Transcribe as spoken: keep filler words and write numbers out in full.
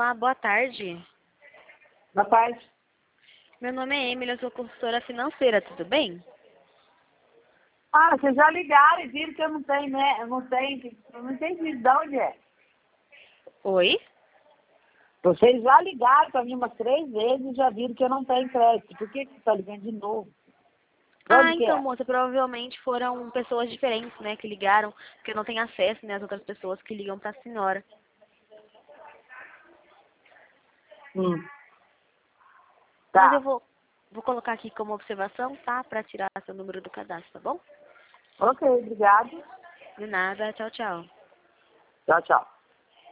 Olá, boa tarde. Boa tarde. Meu nome é Emily, eu sou consultora financeira, tudo bem? Ah, vocês já ligaram e viram que eu não tenho, né? Eu não tenho, eu não entendi de onde é. Oi? Vocês já ligaram para mim umas três vezes e já viram que eu não tenho crédito. Por que que você está ligando de novo? De Ah, onde que então, é? moça, provavelmente foram pessoas diferentes, né, que ligaram, porque eu não tenho acesso, né, às outras pessoas que ligam pra senhora. Hum. Mas eu Tá. vou, vou colocar aqui como observação, tá, pra tirar seu número do cadastro, tá bom? Ok, obrigado. De nada, tchau, tchau. Tchau, tchau.